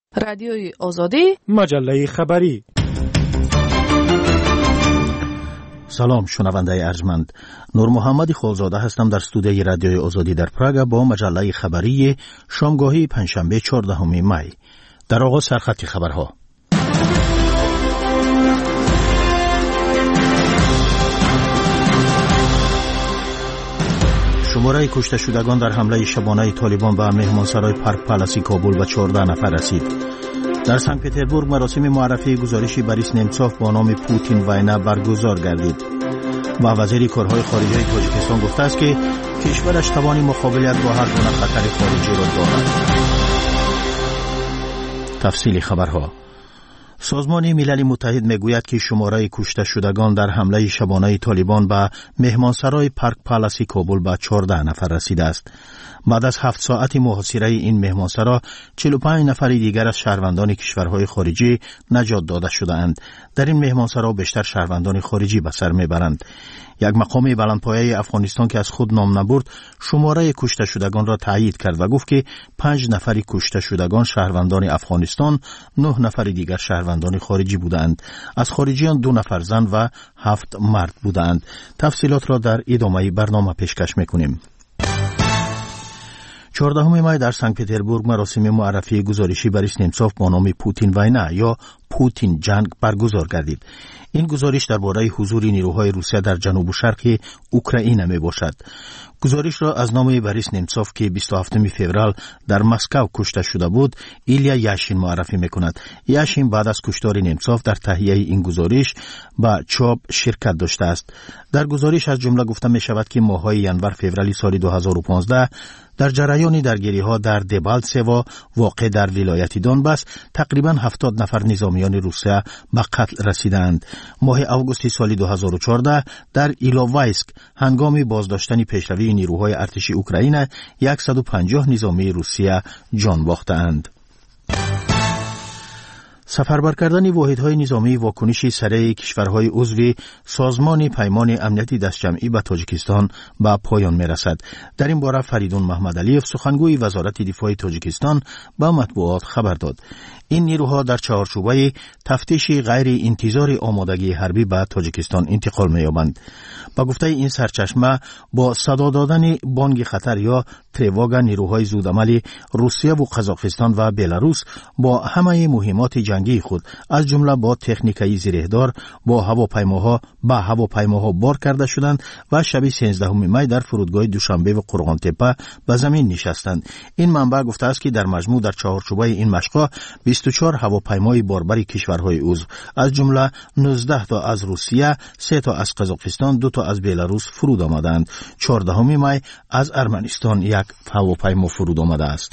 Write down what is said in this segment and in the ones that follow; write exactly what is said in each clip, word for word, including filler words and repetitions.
رادیوی آزادی، مجله خبری. سلام شنونده ارجمند، نور محمد خالزاده هستم در استودیوی رادیوی آزادی در پراگ با مجله خبری شامگاهی پنجشنبه چهاردهم می. در آغاز سرخط خبرها. شماره کشته شدگان در حمله شبانه طالبان به مهمانسرای پارک پالاسی کابل به چهارده نفر رسید. در سن پترزبورگ مراسم معرفی گزارشی بوریس نمتسوف با نام پوتین وینا برگزار گردید و وزیر کارهای خارجه تاجیکستان گفته است که کشورش توان مقابلت با هر گونه خطر خارجی را دارد. تفصیل خبرها. سازمان ملل متحد میگوید که شماره کشته شدگان در حمله شبانه طالبان به مهمانسرای پارک پالاسی کابل به چهارده نفر رسیده است. بعد از هفت ساعت محاصره این مهمانسرا، چهل و پنج نفر دیگر از شهروندان کشورهای خارجی نجات داده شده‌اند. در این مهمانسرا بیشتر شهروندان خارجی به سر میبرند. یک مقام بلندپایه افغانستان که از خود نام نبرد، شماره کشته شدگان را تایید کرد و گفت که پنج نفر کشته شدگان شهروندان افغانستان، نه نفر دیگر شهروندان خارجی بودند. از خارجیان دو نفر زن و هفت مرد بودند. تفصیلات را در ادامه برنامه پیشکش میکنیم. چهاردهم می در سن پترزبورگ مراسم معرفی گزارشی بوریس نمتسوف با نام پوتین وینا یا پوتین جنگ برگزار گردید. این گزارش درباره حضور نیروهای روسیه در جنوب و شرق اوکراین می باشد. گزارش را از نام بوریس نمتسوف که بیست و هفتم فوریه در مسکو کشته شده بود، ایلیا یاشین معرفی می کند. یاشین بعد از کشتار نمتسوف در تهیه این گزارش با چاپ شرکت داشته است. در گزارش از جمله گفته می شود که ماه‌های ینور فوریه سال دو هزار و پانزده در جریان درگیری‌ها در دبالتسو واقع در ولایت دونباس تقریباً هفتاد نفر نظامیان روسیه به قتل رسیدند. ماه آگوست سال دو هزار و چهارده در ایلوایسک هنگام بازداشتن پیشروی نیروهای ارتشی اوکراین صد و پنجاه نظامی روسیه جان باختند. سفربر کردن واحدهای نظامی واکنشی سریع کشورهای عضو سازمان پیمان امنیتی دستجمعی به تاجیکستان به پایان میرسد. در این باره فریدون محمدعلیف سخنگوی وزارت دفاع تاجیکستان به مطبوعات خبر داد. این نیروها در چهارچوبه تفتیش غیر انتظار آمادگی حربی به تاجیکستان انتقال می‌یابند. با گفته این سرچشمه با صدا دادن بانگ خطر یا تریواگا نیروهای زودعمل روسیه و قزاقستان و بلاروس با همه مهمات جنگی خود از جمله با تکنیکای زیرهدار با هواپیماها به هواپیماها بار کرده شدند و شب سیزدهم می در فرودگاه دوشنبه و قرغان تپه به زمین نشستند. این منبع گفته است که در مجموع در چهارچوبه این مشق‌ها بیست و چهار هواپیمای باربر کشورهای عضو از جمله نوزده تا از روسیه، سه تا از قزاقستان، دو تا از بلاروس فرود آمدند. چهاردهم می از ارمنستان یک هواپیما فرود آمده است.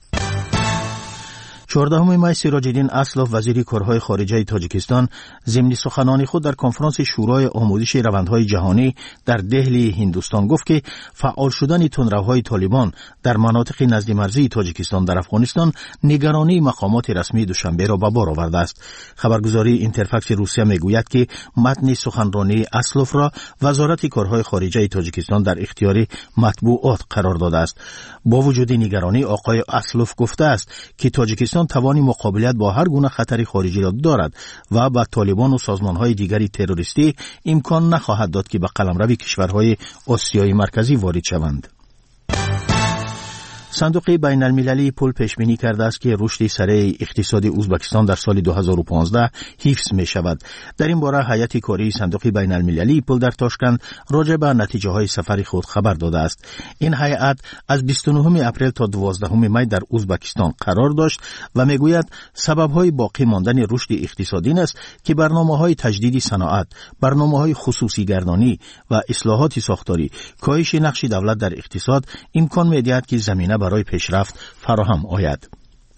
چهاردهم می سراج‌الدین اسلف وزیر کارهای خارجه تاجیکستان ضمن سخنان خود در کنفرانس شورای آموزش روندهای جهانی در دهلی هندوستان گفت که فعال شدن تندروهای طالبان در مناطق نزد مرزی تاجیکستان در افغانستان نگرانی مقامات رسمی دوشنبه را به بار آورده است. خبرگزاری اینترفکس روسیه میگوید که متن سخنرانی اسلف را وزارت کارهای خارجه تاجیکستان در اختیار مطبوعات قرار داده است. با وجود نگرانی آقای اسلف گفته است که تاجیکستان توانی مقابلت با هر گونه خطر خارجی را دارد و با طالبان و سازمان‌های دیگری تروریستی امکان نخواهد داد که به قلمرو کشورهای آسیای مرکزی وارد شوند. صندوق بین المللی پول پیش بینی کرده است که رشد سریع اقتصاد ازبکستان در سال دو هزار و پانزده حفظ می شود. در این باره هیئت کاری صندوق بین المللی پول در تاشکند راجع به نتیجه های سفر خود خبر داده است. این هیئت از بیست و نهم اپریل تا دوازدهم می در ازبکستان قرار داشت و می گوید سبب های باقی ماندن رشد اقتصادی است که برنامه های تجدید صنعت، برنامه های خصوصی گردانی و اصلاحات ساختاری، کاهش نقش دولت در اقتصاد امکان می دهد که زمینه برای پیشرفت فراهم آید.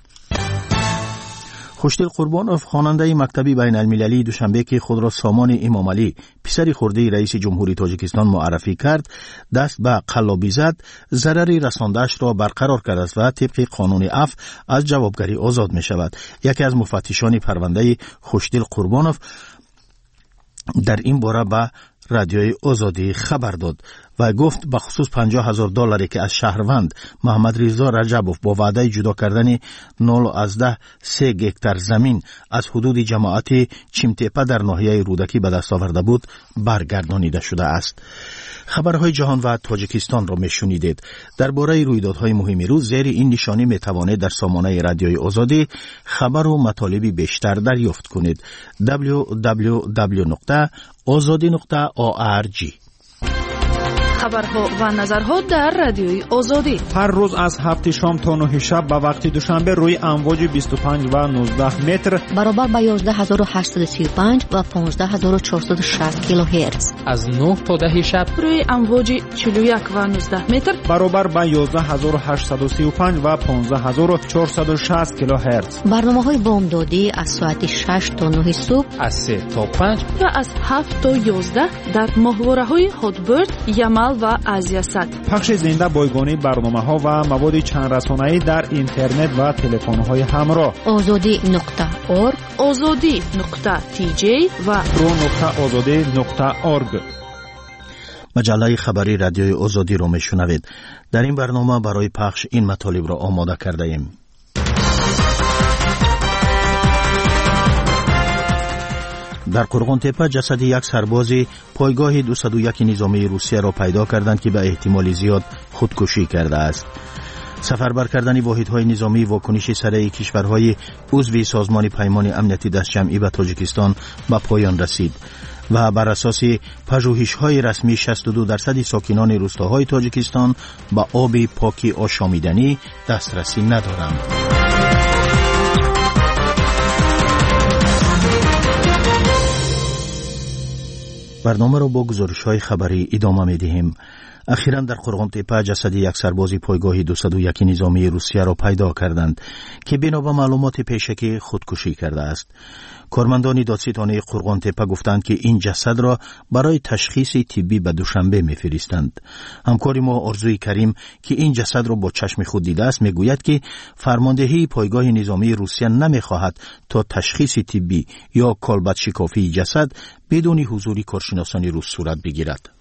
خوشدل قربانوف خواننده مکتبی بین المللی دوشنبه که خود را سامان امام علی پسر خرده رئیس جمهوری تاجیکستان معرفی کرد، دست به قلابی زد، ضرری رسانده‌اش را برقرار کرده است و طبق قانون عفو از جوابگری آزاد می شود. یکی از مفتشان پرونده خوشدل قربانوف در این باره به رادیوی آزادی خبر داد و گفت به خصوص پنجاه هزار دلاری که از شهروند محمد رضا رجبوف با وعده جدا کردن نول از ده سه هکتار زمین از حدود جماعت چیمتپه در ناحیه رودکی به دست آورده بود برگردانیده شده است. خبرهای جهان و تاجیکستان را میشنیدید. درباره رویدادهای مهم روز زیر این نشانی میتوانید در سامانه رادیوی آزادی خبر و مطالبی بیشتر دریافت کنید. دبلیو دبلیو دبلیو نقطه آزادی نقطه او آر جی. خبرها و نظرها در رادیوی آزادی هر روز از هفت شام تا نه شب به وقت دوشنبه روی امواج بیست و پنج و نوزده متر برابر با یازده هزار و هشتصد و سی و پنج و پانزده هزار و چهارصد و شصت کیلوهرتز از نه تا ده شب روی امواج چهل و یک و نوزده متر برابر با یازده هزار و هشتصد و سی و پنج و پانزده هزار و چهارصد و شصت کیلوهرتز. برنامه‌های بامدادی از ساعت شش تا نه صبح، از سه تا پنج و از هفت تا یازده در ماهواره‌های هاتبرد، یمل و آزیاست. پخش زنده بایگانی برنامه‌ها و مواد چند رسانه‌ای در اینترنت و تلفن‌های همراه. آزادی نقطه اورگ، آزادی نقطه تی جی و رو نقطه آزادی نقطه اورگ. مجله خبری رادیوی آزادی را میشنوید. در این برنامه برای پخش این مطالب را آماده کرده ایم. در قرغان تپه جسد یک سرباز پایگاه دویست و یک نظامی روسیه را پیدا کردند که به احتمال زیاد خودکشی کرده است. سفربر کردن واحدهای نظامی واکنش سریع کشورهای عضو سازمان پیمان امنیتی دستجمعی به تاجیکستان به پایان رسید و بر اساس پژوهش‌های رسمی شصت و دو درصد ساکنان روستاهای تاجیکستان به آب پاک آشامیدنی دسترسی ندارند. برنامه را با گزارش‌های خبری ادامه می‌دهیم. اخیراً در قرغان تپه جسد یک سرباز پایگاه دویست و یک نظامی روسیه را پیدا کردند که بنا به معلومات پیشکی خودکشی کرده است. کارمندان دادستانی قرغان تپه گفتند که این جسد را برای تشخیص طبی به دوشنبه می‌فرستند. همکار ما آرزوی کریم که این جسد را با چشم خود دیده است میگوید که فرماندهی پایگاه نظامی روسیه نمی‌خواهد تا تشخیص طبی یا کالبد شکافی جسد بدون حضور کارشناسان روس صورت بگیرد.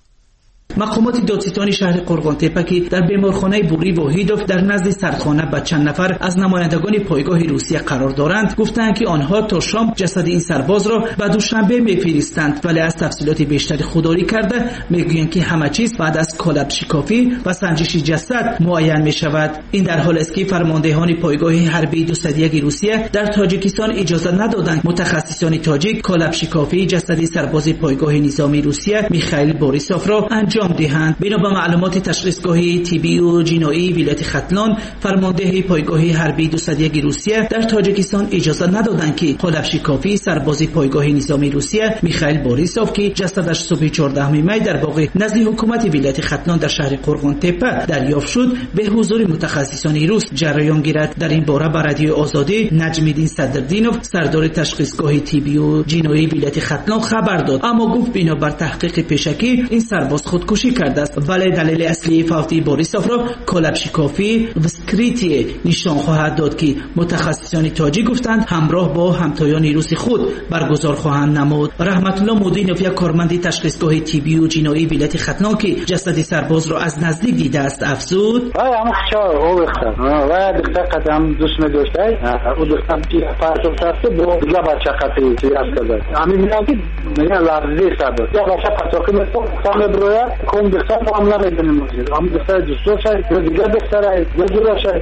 مقامات دادستانی شهر قرغان تپه که در بیمارخانه بوری واحدوف در نزد سردخانه با چند نفر از نمایندگان پایگاه روسیه قرار دارند گفتند که آنها تا شام جسد این سرباز را به دوشنبه میفرستند، ولی از تفصیلات بیشتری خودداری کرده میگویند که همه چیز بعد از کالب شکافی و سنجش جسد معین می شود. این در حالی است که فرماندهان پایگاه حربی دویست و یک روسیه در تاجیکستان اجازه ندادند متخصصان تاجیک کالب شکافی جسد سرباز پایگاه نظامی روسیه میخائیل بوریسوف را انجام دهند. بنا به معلومات تشخیصگاه طبی و جنایی ولایت ختلان، فرمانده پایگاه حربی دویست و یک روسیه در تاجیکستان اجازه ندادند که کالب شکافی سرباز پایگاه نظامی روسیه میخائیل بوریسوف که جسدش صبح چهاردهم می در باغ نزد حکومت ولایت ختلان در شهر قرغان تپه دریافت شد به حضور متخصصان روس جریان گیرد. در این باره به رادیو آزادی نجمیدین صدردینوف سردار تشخیصگاه طبی و جنایی ولایت ختلان خبر داد، اما گفت بنابر تحقیق پیشکی این سرباز خودکشی کرده است، ولی دلیل اصلی فوتی بوریسوف را کالب شکافی و سکریتی نشان خواهد داد که متخصصان تاجیک گفتند همراه با همتایان روسی خود برگزار خواهند نمود. رحمت الله مودینوف یک کارمند تشخیصگاه طبی و جنایی ولایت ختلان که جسد سرباز را از نزدیک دیده است افزود: وای اما چه او بخیر و دکتر قدم دوست می‌داشته او دکتر که پاسو ساخته با دیگه بچه خاطری سیاست کرده همین میگم که میگه لازم است یا بچه پاسو که مثلا سام برویا کم دکتر معامله می‌کنه هم دکتر دوست شاید دیگه دکتر دیگه شاید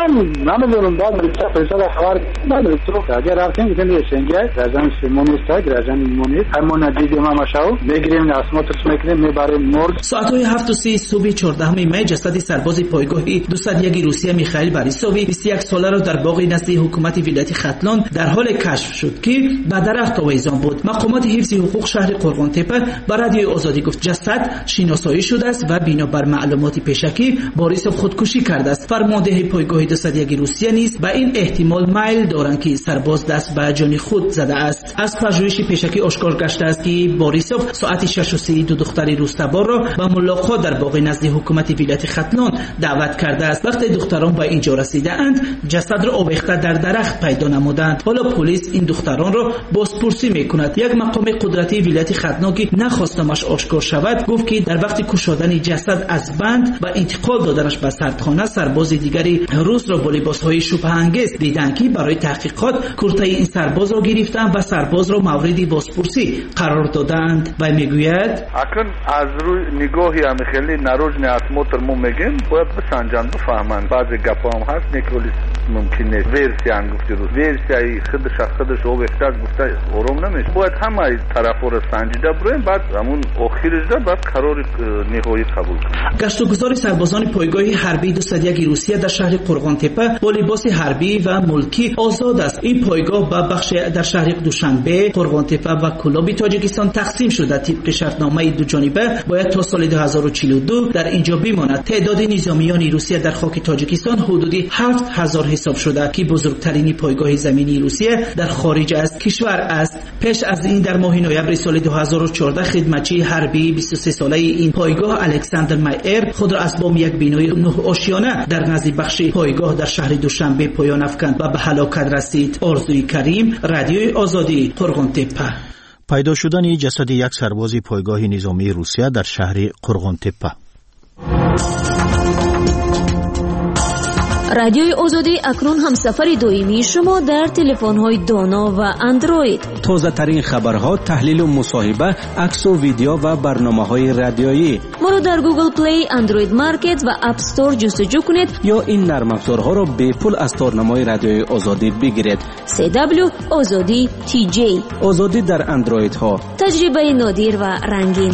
نه نمیدونم بعد دکتر پیسه خبر نداره تو اگر رفتیم که یه سنگه رازن سیمونیست رازن ایمونیست همون دیگه ما ماشاو میگیریم اسماتش میگیریم میبریم مرد. ساعت‌های هفت و سی صبح چهاردهم می جسد سرباز پایگاه دویست و یک روسیه میخائیل بوریسوف بیست و یک ساله را در باغ نزد حکومت ولایت ختلان در حال کشف شد که به درخت آویزان بود. مقامات حفظ حقوق شهر قرغان تپه به رادیو آزادی گفت جسد شناسایی شده است و بنابر معلومات پیشکی بوریسوف خودکشی کرده است. فرمانده فرماندهی پایگاه دویست و یک روسیه نیز به این احتمال میل دارند که سرباز دست به جان خود زده است. از پژوهش پیشکی آشکار گشته است که باریسوف ساعت شش و سی دو دختر روستبار را به ملاقات در باغ نزد حکومت ولایت ختلان دعوت کرده است. وقتی دختران به اینجا رسیده اند جسد را آویخته در درخت پیدا نمودند. حالا پلیس این دختران را بازپرسی میکند. یک مقام قدرتی ولایت ختلان که نخواستمش آشکار شود گفت که در وقت کشادن جسد از بند و انتقال دادنش به سردخانه سرباز دیگری روس را با لباسهای شبهه انگیز دیدند که برای تحقیقات کرته این سرباز را گرفتند و سرباز را مورد بازپرسی قرار دادند. و میگوید اکنون از روی نگاهی هم خیلی نروژنی اتموتر مو میگیم باید بسنجند بفهمند. بعضی گپا هم هست نیکولیس ممکنه ورسی هم گفتی روز ورسی خودش از خودش او بهتر گفته آروم نمیشه. باید همه طرفا را سنجیده بریم بعد همون آخرش دا بعد قرار نهایی قبول کنیم. گشتگذار سربازان پایگاه حربی دویست و یک روسیه در شهر قرغان تپه با لباس حربی و ملکی آزاد است. این پایگاه به بخش در شهر دوشنبه، قرغان تپه و کلابی تاجیکستان تقسیم شده. طبق شرطنامه دو جانبه باید تا سال دو هزار و چهل و دو در اینجا بماند. تعداد نظامیان روسیه در خاک تاجیکستان حدودی هفت هزار حساب شده که بزرگترین پایگاه زمینی روسیه در خارج از کشور است. پیش از این در ماه نوامبر سال دو هزار و چهارده خدمتچی حربی بیست و سه ساله این پایگاه الکساندر مایر خود را از بام یک بینای نه آشیانه در نزد بخش پایگاه در شهر دوشنبه پایان افکند و به هلاکت رسید. آرزوی کریم، رادیوی آزادی، قرغان تپه. پیدا شدن جسد یک سرباز پایگاه نظامی روسیه در شهر قرغان تپه. رادیوی آزادی اکنون هم سفر دائمی شما در تلفن‌های دانا و اندروید. تازه ترین خبرها، تحلیل و مصاحبه، عکس و ویدیو و برنامه‌های رادیویی. ما را در گوگل پلی، اندروید مارکت و اپ استور جستجو کنید یا این نرم افزارها را به پول از تارنمای رادیوی آزادی بگیرید. سی دبلیو آزادی تی جی. آزادی در اندروید ها. تجربه نادر و رنگین.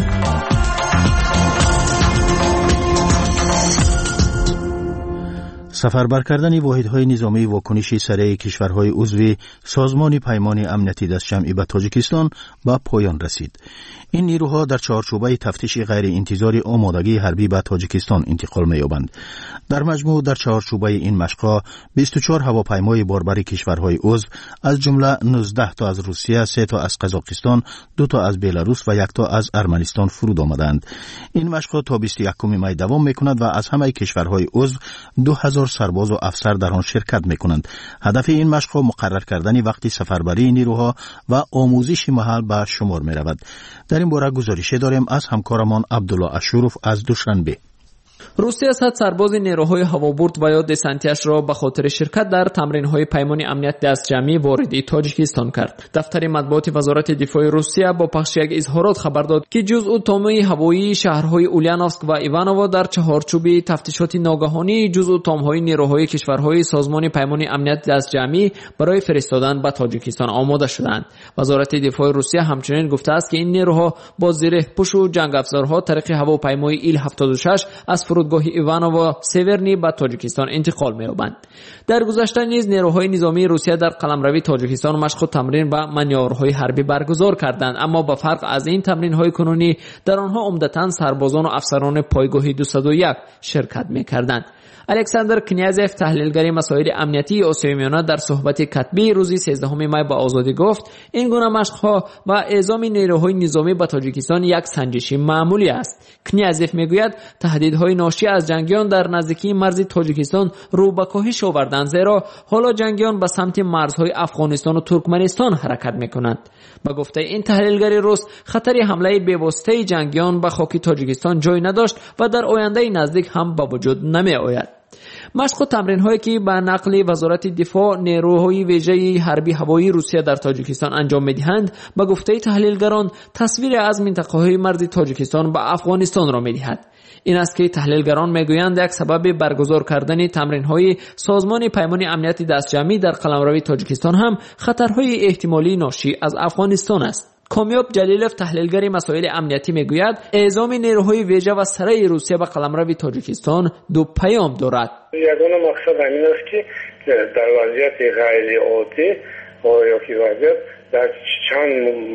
سفربر کردن واحدهای نظامی واکنشی سریع کشورهای عضو سازمان پیمان امنیتی دستجمعی به تاجیکستان به پایان رسید. این نیروها در چارچوبه تفتیش غیر انتظاری آمادگی حربی به تاجیکستان انتقال می‌یابند. در مجموع در چارچوبه این مشق‌ها بیست و چهار هواپیمای باربر کشورهای عضو از جمله نوزده تا از روسیه، سه تا از قزاقستان، دو تا از بلاروس و یک تا از ارمنستان فرود آمدند. این مشق‌ها تا بیست و یکم می دوام می‌کند و از همه کشورهای عضو دو هزار سرباز و افسر در آن شرکت می‌کنند. هدف این مشق‌ها مقرر کردن وقتی سفربری نیروها و آموزش محل به شمار می‌رود. در این باره گزارش داریم از همکارمان عبدالله اشوروف از دوشنبه. روسیه صد سرباز نیروهای هوابرد و یا دسنتیش را به خاطر شرکت در تمرین‌های پیمان امنیت دستجمعی وارد تاجیکستان کرد. دفتر مطبوعات وزارت دفاع روسیه با پخش یک اظهارات خبر داد که جزء تام‌های هوایی شهرهای اولانوفسک و ایوانوو در چهارچوب تفتیشات ناگهانی جزء تام‌های نیروهای کشورهای سازمان پیمان امنیت دستجمعی برای فرستادن به تاجیکستان آماده شدند. وزارت دفاع روسیه همچنین گفته است که این نیروها با زره پوش و جنگ افزارها طریق هواپیمای ایل هفتاد و شش از فرودگاه ایوانوو سیورنی به تاجیکستان انتقال می‌یابند. در گذشته نیز نیروهای نظامی روسیه در قلمروی تاجیکستان مشق و تمرین و مانورهای حربی برگزار کردند، اما با فرق از این تمرین‌های کنونی در آنها عمدتاً سربازان و افسران پایگاه دویست و یک شرکت می‌کردند. الکساندر کنیازف تحلیلگر مسائل امنیتی آسیای میانه در صحبت کتبی روز سیزدهم می به آزادی گفت این گونه مشق‌ها و اعزام نیروهای نظامی به تاجیکستان یک سنجش معمولی است. کنیازف میگوید تهدیدهای ناشی از جنگیان در نزدیکی مرز تاجیکستان رو به کاهش آوردند، زیرا حالا جنگیان به سمت مرزهای افغانستان و ترکمنستان حرکت میکنند. با گفته این تحلیلگر روس خطر حمله بی‌واسطه جنگیان به خاک تاجیکستان جای نداشت و در آینده نزدیک هم به وجود نمی آید. مشق و تمرین هایی که به نقل وزارت دفاع نیروهای ویژه حربی هوایی روسیه در تاجیکستان انجام می‌دهند به گفته تحلیلگران تصویر از منطقه‌های مرز تاجیکستان با افغانستان را می‌دهد. این است که تحلیلگران میگویند یک سبب برگزار کردن تمرین‌های سازمان پیمان امنیت دستجمعی در قلمرو تاجیکستان هم خطرهای احتمالی ناشی از افغانستان است. کامیاب جلیلوف تحلیلگر مسائل امنیتی میگوید اعزام نیروهای ویژه و سرای روسیه به قلمرو تاجیکستان دو پیام دارد. یگانه مقصد همین است که در وضعیت غیر عادی یا که وضعیت در چند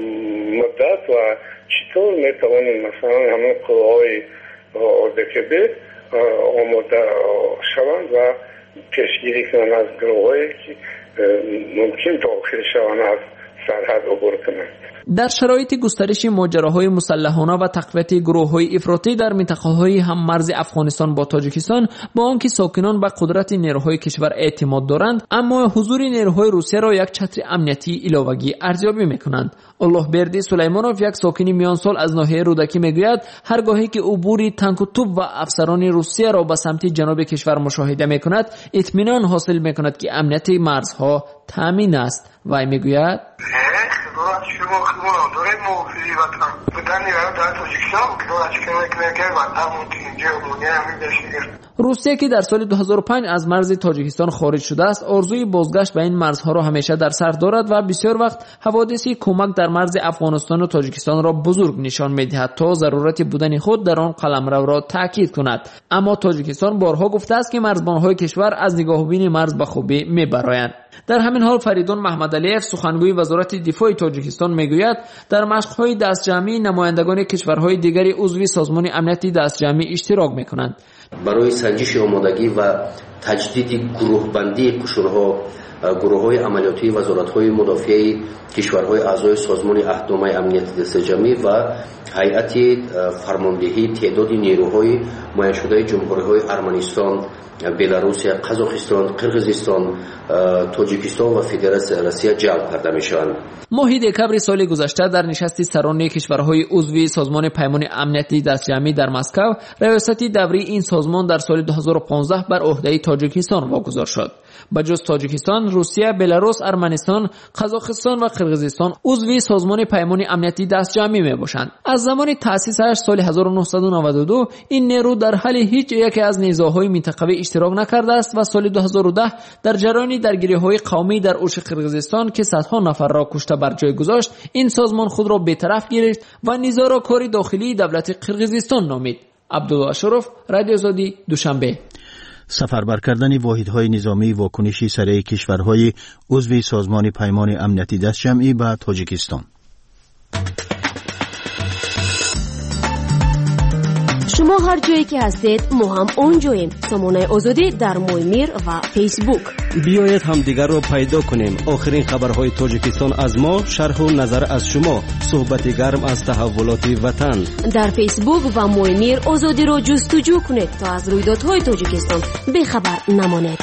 مدت و چطور میتوانیم مثلا همه قوای اردکبی آماده شوند و پیشگیری کنند از گروه‌هایی که ممکن داخل شوند از سرحد عبور کنند. در شرایط گسترش ماجراهای مسلحانه و تقویت گروه‌های افراطی در منطقه‌های هم مرز افغانستان با تاجیکستان، با آنکه ساکنان به قدرت نیروهای کشور اعتماد دارند، اما حضور نیروهای روسیه را یک چتر امنیتی علاوه‌ای ارزیابی می‌کنند. الله بردی سلیمانوف، یک ساکن میانسال از ناحیه رودکی، میگوید هرگاهی که عبور تانک و توپ و افسران روسیه را به سمت جنوب کشور مشاهده می‌کند، اطمینان حاصل می‌کند که امنیت مرزها تامین است. و میگوید روسیه که در سال دو هزار و پنج از مرز تاجیکستان خارج شده است، آرزوی بازگشت به این مرزها را همیشه در سر دارد و بسیار وقت حوادثی کمک در مرز افغانستان و تاجیکستان را بزرگ نشان می‌دهد تا ضرورت بودن خود در آن قلمرو را تاکید کند. اما تاجیکستان بارها گفته است که مرزبان‌های کشور از نگاهبین مرز به خوبی می‌برآیند. در همین حال فریدون محمدعلیف، سخنگوی وزارت دفاع تاجیکستان، میگوید در مشق‌های دستجمعی نمایندگان کشورهای دیگری عضو سازمان امنیتی دستجمعی اشتراک می‌کنند. برای سنجش آمادگی و تجدید گروه بندی قشرها، گروه‌های عملیاتی وزارت‌های مدافع کشورهای اعضای سازمان اهدام امنیتی دستجمعی و هیئت فرماندهی تعداد نیروهای معین شده جمهوری‌های ارمنستان، بلاروس، قزاقستان، قرقیزستان، تاجیکستان و فدراسیون روسیه جلب کرده میشوند. ماه دکمبر سال گذشته در نشست سران کشورهای عضو سازمان پیمان امنیتی دستجمعی در مسکو، ریاست دوری این سازمان در سال دو هزار و پانزده بر عهده تاجیکستان واگذار شد. بجز تاجیکستان، روسیه، بلاروس، ارمنستان، قزاقستان و قرقیزستان عضو سازمان پیمان امنیتی دستجمعی میباشند. از زمان تأسیسش سال هزار و نهصد و نود و دو این نیرو در حل هیچ یکی از نیزاهای منطقوی اشتراک نکرده است و سال دو هزار و ده در جریان درگیری‌های قومی در اوج قرقیزستان که صدها نفر را کشته بر جای گذاشت، این سازمان خود را بی‌طرف گرفت و نیزا را کار داخلی دولت قرقیزستان نامید. عبدالله اشرف، رادیو آزادی، دوشنبه. سفربر کردن واحدهای نظامی واکنشی سریع کشورهای عضو سازمان پیمان امنیتی دستجمعی به تاجیکستان. شما هر جایی که هستید ما هم اونجاییم. سامانه آزادی در مویمیر و فیسبوک. بیایید هم دیگر را پیدا کنیم. آخرین خبرهای تاجیکستان از ما، شرح و نظر از شما، صحبت گرم از تحولات وطن. در فیسبوک و مویمیر آزادی را جستجو کنید تا از رویدادهای تاجیکستان بیخبر نمانید.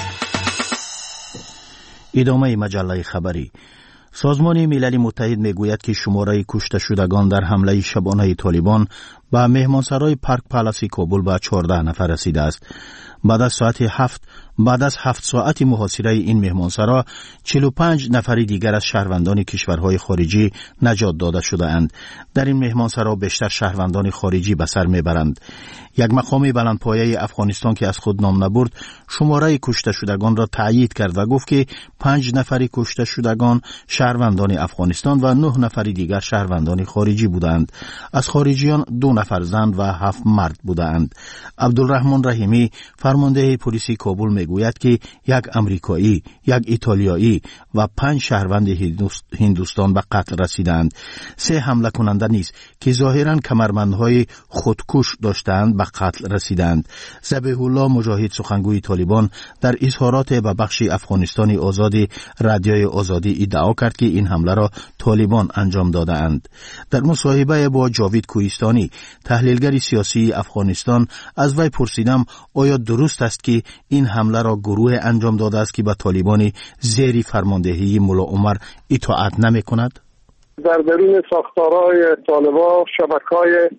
ادامه مجله خبری. سازمان ملل متحد میگوید که شماره کشته شدگان در حمله شبانه طالبان به مهمانسرای پارک پالاسی کابل به چهارده نفر رسیده است. بعد از ساعت هفت بعد از هفت ساعت محاصره این مهمانسرا، چهل و پنج نفر دیگر از شهروندان کشورهای خارجی نجات داده شده اند. در این مهمانسرا بیشتر شهروندان خارجی به سر میبرند. یک مقام بلندپایه افغانستان که از خود نام نبرد، شماره کشته شدگان را تایید کرد و گفت که پنج نفر کشته شدگان شهروندان افغانستان و نه نفر دیگر شهروندان خارجی بودند. از خارجیان دو نفر زن و هفت مرد بودند. عبدالرحمن رحیمی، فرمانده پلیس کابل، میگوید که یک امریکایی، یک ایتالیایی و پنج شهروند هندوستان به قتل رسیدند. سه حمله کننده نیز که ظاهراً کمربندهای خودکش داشتند به قتل رسیدند. ذبیح الله مجاهد، سخنگوی طالبان، در اظهارات به بخش افغانستانی آزاد رادیوی آزادی ادعا کرد که این حمله را طالبان انجام داده اند. در مصاحبه با جاوید کوهستانی، تحلیلگر سیاسی افغانستان، از وی پرسیدم آیا درست است که این حمله را گروه انجام داده است که به طالبان زیر فرماندهی ملا عمر اطاعت نمی کند؟ در درون ساختارهای طالبان شبکه‌های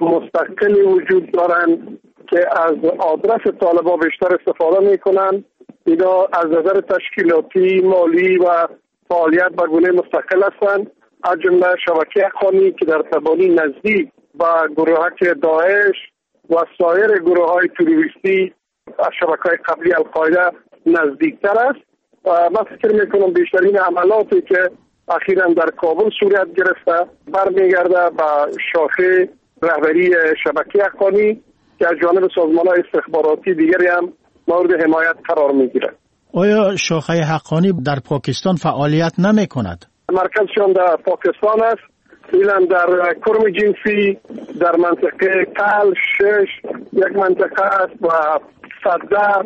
مستقلی وجود دارند که از آدرس طالبان بیشتر استفاده می‌کنند. اینا از نظر تشکیلاتی، مالی و فعالیت به گونه مستقل هستند. از جمله شبکه اخوانی که در تبانی نزدیک به گروهک داعش و سایر گروه‌های تروریستی از شبکه‌های قبلی القاعده نزدیکتر است. من فکر می‌کنم بیشترین عملاتی که اخیراً در کابل صورت گرفته برمیگرده به شاخه رهبری شبکه اخوانی که از جانب سازمان‌های استخباراتی دیگری هم مورد حمایت قرار می‌گیرد. آیا شاخه حقانی در پاکستان فعالیت نمی‌کند؟ مرکزشان در پاکستان است. ایلان در کرم جنسی، در منطقه تل شش یک منطقه است و صدر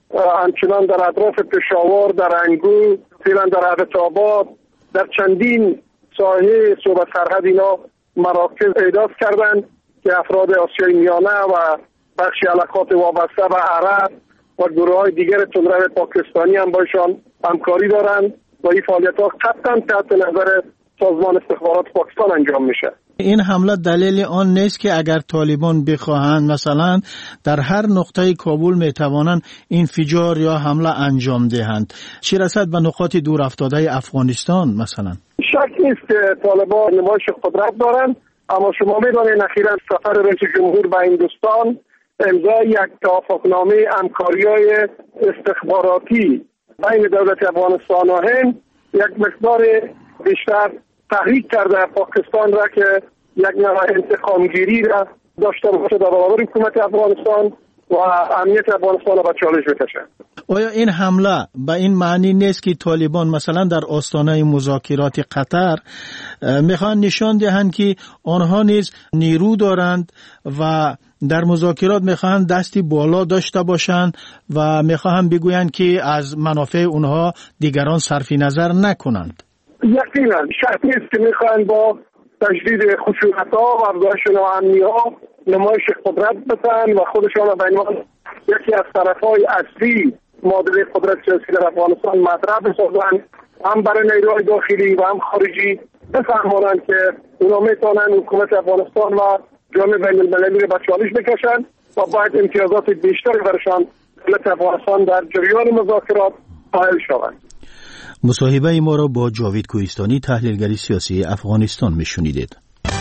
همچنان در اطراف پشاور، در انگور، فعلا در عبدآباد، در چندین ساحه صوبه سرحد اینا مراکز احداث کردند که افراد آسیای میانه و بخش علاقات وابسته به عرب و گروه های دیگر تندرو پاکستانی هم باشان همکاری دارند و این فعالیت ها قطعا تحت نظر سازمان استخبارات پاکستان انجام میشه. این حمله دلیل آن نیست که اگر طالبان بخواهند مثلا در هر نقطه کابل میتوانند انفجار یا حمله انجام دهند، چه رسد به نقاط دور افتاده افغانستان مثلا؟ شک نیست که طالبان نمایش قدرت دارند، اما شما میدانید اخیراً سفر رئیس جمهور به هندوستان امضای یک توافقنامه همکاری‌های استخباراتی بین دولت افغانستان و هند یک مقدار بیشتر تحریک کرده پاکستان را که یک نوع انتقامگیری را داشته باشه در برابر حکومت افغانستان و امنیت افغانستان را به چالش بکشه. آیا این حمله به این معنی نیست که طالبان مثلا در آستانه مذاکرات قطر میخوان نشان دهند که آنها نیز نیرو دارند و در مذاکرات میخوان دستی بالا داشته باشند و میخوان بگویند که از منافع اونها دیگران صرف نظر نکنند؟ یقینا شرط نیست که میخوان با تجدید خشونت‌ها و افزایش ناامنی‌ها نمایش قدرت بدن و خودشان را به عنوان یکی از طرف‌های اصلی معادله قدرت سیاسی در افغانستان مطرح بسازند، هم برای نیروهای داخلی و هم خارجی بفهمانند که اونا میتونن حکومت افغانستان و جامعه بین المللی را به چالش بکشند و باید امتیازات بیشتری برشان دولت افغانستان در جریان مذاکرات قائل شوند. مصاحبه ما را با جاوید کوهستانی تحلیلگر سیاسی افغانستان میشنیدید.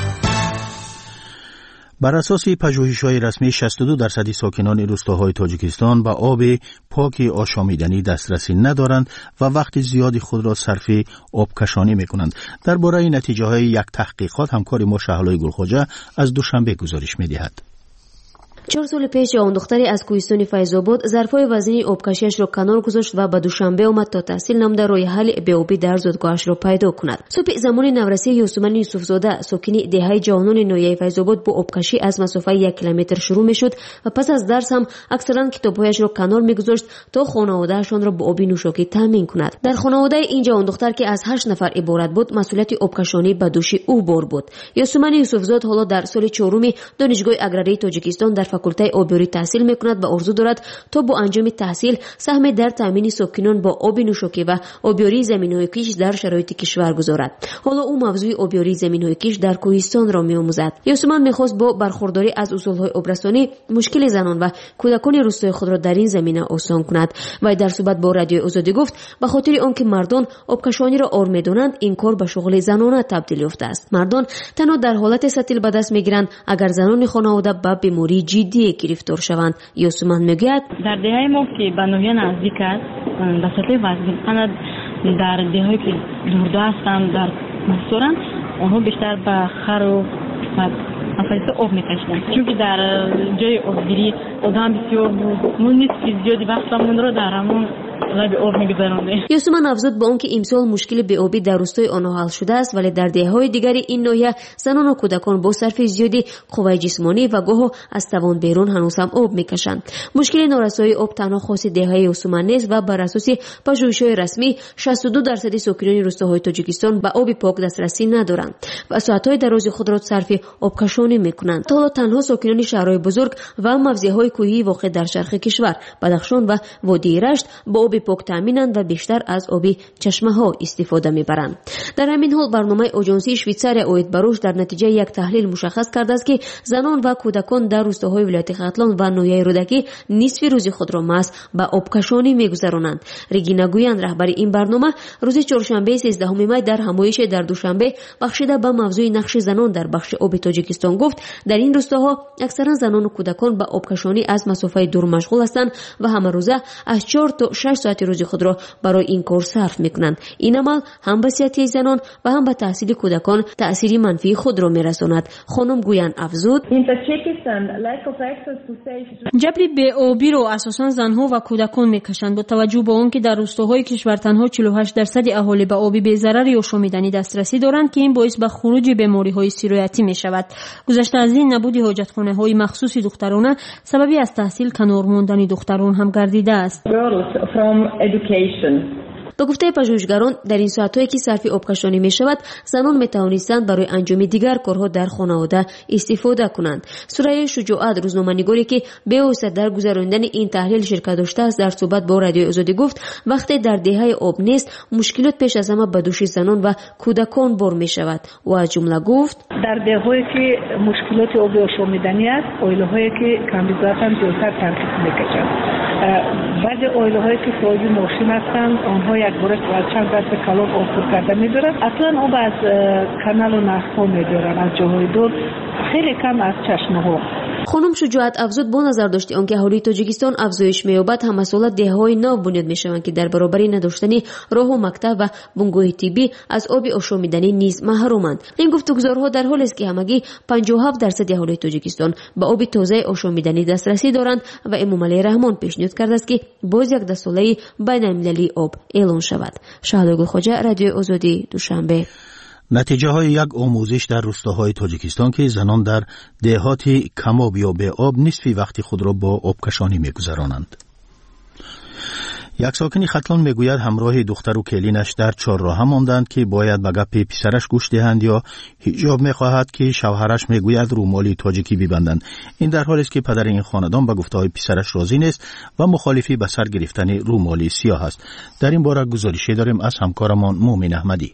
بر اساس پژوهش‌های رسمی شصت و دو درصد ساکنان روستاهای تاجیکستان به آب پاک آشامیدنی دسترسی ندارند و وقت زیادی خود را صرف آبکشانی می‌کنند. درباره نتیجه‌های یک تحقیقات همکار ما شهلای گلخواجه از دوشنبه گزارش می‌دهد. چهار سال پیش جوان دختری از کوهستان فیض‌آباد ظرفای وزنی آبکشیش را کنار گذاشت و به دوشنبه آمد تا تحصیل نموده راه حل بی‌آبی در زادگاهش را پیدا کند. صبح زمان نورسی یوسمن یوسفزاده ساکنی دهه جوانان ناحیه فیض‌آباد با آبکشی از مسافت یک کیلومتر شروع می‌شد و پس از درس هم اکثرا کتاب‌هایش را کنار می‌گذاشت تا خانواده‌شان را با آب نوشاکی تامین کند. در خانواده این جوان دختر که از هشت نفر عبارت بود مسئولیت آبکشانی به دوش او بار بود. یوسمن یوسفزاده حالا در سال چهارم دانشگاه اگراری تاجیکستان در فاکولته آبیاری تحصیل میکند و آرزو دارد تا با انجام تحصیل سهم در تامین ساکنان با آب نوشاکی و آبیاری زمین‌های کیش در شرایط کشور گذارد. حالا او موضوع آبیاری زمین‌های کیش در کوهستان را می‌آموزد. یوسمن می‌خواست با برخورداری از اصول‌های آبرسانی مشکل زنان و کودکان روستای خود را در این زمینه آسان کند. و در صحبت با رادیو آزادی گفت به خاطر آنکه مردان آبکشانی را آر می‌دانند این کار به شغل زنانه تبدیل یافته است. مردان تنها در حالت سطیل به دست می‌گیرند اگر زنان خانواده به بیماری جدی گرفتار شوند. یوسمن میگوید در دهه ما که به ناحیه نزدیک است به سطح وزنی در دهه‌ای که دورده هستند در مستورن اونها بیشتر به خر و افایسه آب میکشیدند چون که در جای آبگیری آدم بسیار بود مون نیست که زیادی وقتمون را در همون لب آب میگذرانده. یوسمن افزود به آنکه امسال مشکل بی‌آبی در روستای آنها حل شده است ولی در دهه‌های دیگری این ناحیه زنان و کودکان با صرف زیادی قوه جسمانی و گاه از توان بیرون هنوز هم آب میکشند. مشکل نارسایی آب تنها خاص دهه یوسمن نیست و بر اساس پژوهش‌های رسمی شصت و دو درصد ساکنان روستاهای تاجیکستان به آب پاک دسترسی ندارند و ساعت‌های دراز خود را صرف آبکشانی میکنند. تا تنها ساکنان شهرهای بزرگ و موضع‌های کوهی واقع در شرق کشور بدخشان و وادی رشت با آب پاک تامینند و بیشتر از آب چشمه‌ها استفاده میبرند. در همین حال برنامه آژانسی شویتزاریا اوید بروش در نتیجه یک تحلیل مشخص کرده است که زنان و کودکان در روستاهای ولایت ختلان و ناحیه رودکی نصف روز خود را محض به آبکشانی میگذرانند. رگینا گویان رهبر این برنامه روز چهارشنبه سیزدهم می در همایش در دوشنبه بخشیده به موضوع نقش زنان در بخش آب تاجیکستان گفت در این روستاها اکثرا زنان و کودکان به آبکشانی از مسافت دور مشغول هستند و همه روزه از چهار تا شش ساعت روزی خود را برای این کار صرف میکنند. این عمل هم به صحت زنان و هم به تحصیل کودکان تأثیری منفی خود را میرساند. خانم گویان افزود: جبری به آبی رو اساساً زنها و کودکان میکشند. با توجه به آنکه در روستاهای کشور تنها چهل و هشت درصد اهالی به آبی بی‌ضرر یا آشامیدنی دسترسی دارند که این باعث به خروج بیماری‌های سیرایتی میشود. گذشته از این نبود حاجتخانه‌های مخصوص دخترانه سببی از تحصیل کنار ماندن دختران هم گردیده است. به گفته پژوهشگران در این ساعت‌هایی که صرف آبکشانی می‌شود، زنان می‌توانستند برای انجام دیگر کارها در خانواده استفاده کنند. سرای شجاعت روزنامه‌نگاری که به واسطه در گذراندن این تحلیل شرکت داشته است در صحبت با رادیو آزادی گفت وقتی در دهه آب نیست مشکلات پیش از همه به دوش زنان و کودکان بار می‌شود و از جمله گفت در دهه‌ای که مشکلات آب آشامیدنی است، اویل‌هایی که کمبیزاتن زیادتر تنفیس می‌کشند. بعضی اویل‌هایی که فوری ماشین هستند آنها یک بار چند دست کلان آب پر کرده می‌دارند. اصلا آب از کانال و نهرها می‌دارند از جاهای دور، خیلی کم از چشمه‌ها. خانم شجاعت افزود با نظر داشتی آنکه اهالی تاجیکستان افزایش می‌یابد هم مسئله دهه‌های نو بنیاد می‌شوند که در برابر نداشتن راه و مکتب و بنگاه طبی از آب آشامیدنی نیز محرومند. این گفتگوزارها در حالی است که همگی پنجاه و هفت درصد اهالی تاجیکستان به آب تازه آشامیدنی دسترسی دارند و امام علی رحمان پیشنهاد کرده است که باز یک دستورالعمل بین‌المللی آب اعلان شود. شهلا خواجه، رادیو آزادی، دوشنبه. نتیجه های یک آموزش در روستاهای تاجیکستان که زنان در دهاتی کماب یا به آب نصفی وقتی خود را با آبکشانی می‌گذرانند. یک ساکن ختلان میگوید همراه دختر و کلینش در چهارراه ماندند که باید به گپ پسرش گوش دهند یا حجاب میخواهد که شوهرش میگوید رومالی تاجیکی ببندند. این در حالی است که پدر این خاندان به گفته‌های پسرش راضی نیست و مخالفی به سر گرفتن رومالی سیاه است. در این باره گزارشی داریم از همکارمان مومن احمدی.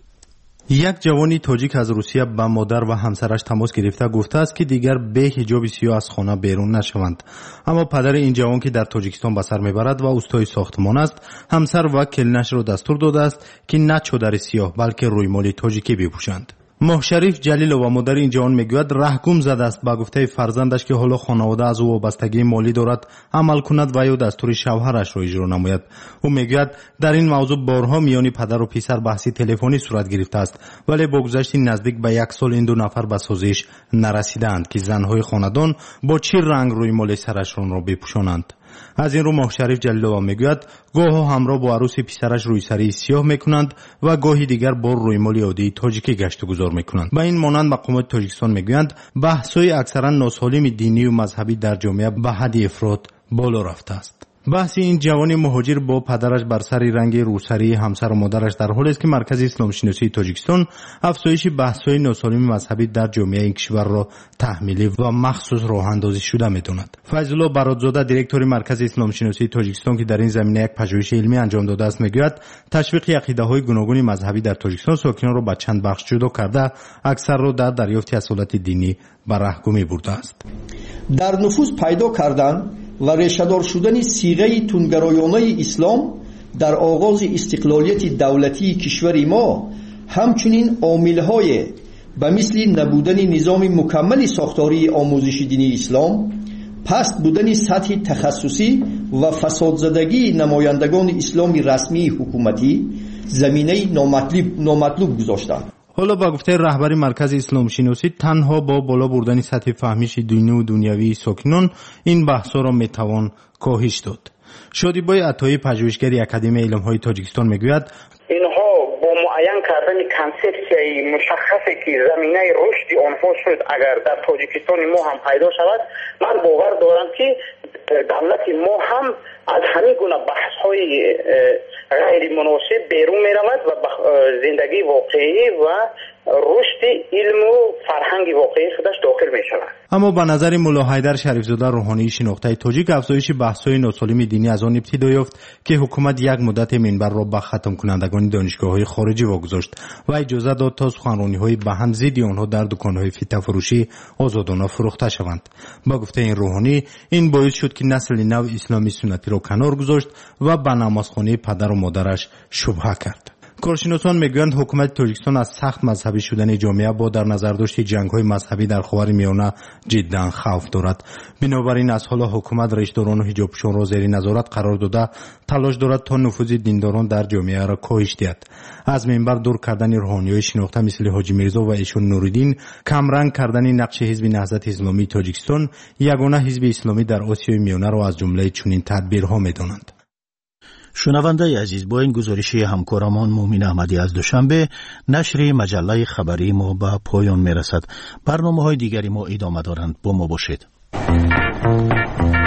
یک جوانی تاجیک از روسیه با مادر و همسرش تماس گرفته گفته است که دیگر به حجاب سیاه از خانه بیرون نشوند. اما پدر این جوان که در تاجیکستان به سر میبرد و اوستای ساختمان است، همسر و کلینش را دستور داده است که نه چادر سیاه بلکه رویمال تاجیکی بپوشند. ماه شریف جلیل و مادر این جوان میگوید رهگم زده است با گفته فرزندش که حالا خانواده از او وابستگی مالی دارد عمل کند و یا دستور شوهرش را اجرا نماید. او میگوید در این موضوع بارها میان پدر و پسر بحثی تلفنی صورت گرفته است، ولی با گذشت نزدیک به یک سال این دو نفر به سازش نرسیدند که زنهای خاندان با چه رنگ روی مال سرشان را بپوشانند. از این رو ماه شریف جلیلوف میگوید گاه همراه با عروس پسرش روی سری سیاه میکنند و گاهی دیگر با رویمال عادی تاجیکی گشت و گذار میکنند. با این مانند مقامات تاجیکستان میگویند بحث‌های اکثرا ناسالم دینی و مذهبی در جامعه به حد افراط بالا رفته است. بحث این جوان مهاجر با پدرش بر سر رنگ روسری همسر و مادرش در حالی است که مرکز اسلام شناسی تاجیکستان افزایش بحث‌های ناسالم مذهبی در جامعه این کشور را تحمیلی و مخصوص راه اندازی شده می‌داند. فیض الله برادزاده دیرکتور مرکز اسلام شناسی تاجیکستان که در این زمینه یک پژوهش علمی انجام داده است میگوید تشویق عقیده‌های گوناگون مذهبی در تاجیکستان ساکنان را به چند بخش جدا کرده اکثر را در دریافت اصالت دینی به راهگمی برده است. در نفوذ پیدا کردن و ریشه‌دار شدن صیغه تندگرایانه اسلام در آغاز استقلالیت دولتی کشور ما همچنین عامل‌های به مثل نبودن نظام مکمل ساختاری آموزش دینی اسلام، پست بودن سطح تخصصی و فساد زدگی نمایندگان اسلام رسمی حکومتی زمینه نامطلوب نامطلوب گذاشتند. حالا با گفته رهبر مرکز اسلام شناسی تنها با بالا بردن سطح فهمیش دینی و دنیوی ساکنان این بحثا را میتوان کاهش داد. شادیبای عطایی پژوهشگر اکادمی علم‌های تاجیکستان میگوید اینها با معین کردن کانسپسیای مشخصی که زمینه رشد آنها شد اگر در تاجیکستان ما هم پیدا شود، من باور دارم که دولت ما هم از همین گونه بحث‌های غیر مناسب بیرون می‌رود و زندگی واقعی و رشد علم و فرهنگ واقعی خودش داخل می‌شود. اما به نظر ملا حیدر شریفزاده روحانی شناخته تاجیک افزایش بحث‌های ناسالم دینی از آن ابتدا یافت که حکومت یک مدت منبر را به ختم کنندگان دانشگاه‌های خارجی واگذاشت و اجازه داد تا سخنرانی‌های بهن ضد آنها در دکان‌های فیته فروشی آزادانه فروخته شوند. با گفته این روحانی این باعث شد که نسل نو اسلامی سنتی را کنار گذاشت و به نمازخانه پدر و مادرش شبهه کرد. کارشناسان میگویند حکومت تاجیکستان از سخت مذهبی شدن جامعه با در نظر داشت جنگ‌های مذهبی در خاورمیانه جدا خوف دارد. بنابراین از حالا حکومت ریشه‌داران و حجاب‌پوشان را زیر نظارت قرار داده تلاش دارد تا نفوذ دینداران در جامعه را کاهش دهد. از منبر دور کردن روحانی‌های شناخته مثل حاجی میرزا و ایشون نوریدین، کمرنگ کردن نقش حزب نهضت اسلامی تاجیکستان، یگانه حزب اسلامی در آسیای میانه را از جمله چنین تدبیرها می‌دانند. شنونده عزیز، با این گزارش همکارمان مومن احمدی از دوشنبه نشر مجله خبری ما به پایان میرسد. برنامه‌های دیگری ما ادامه دارند. با ما باشید.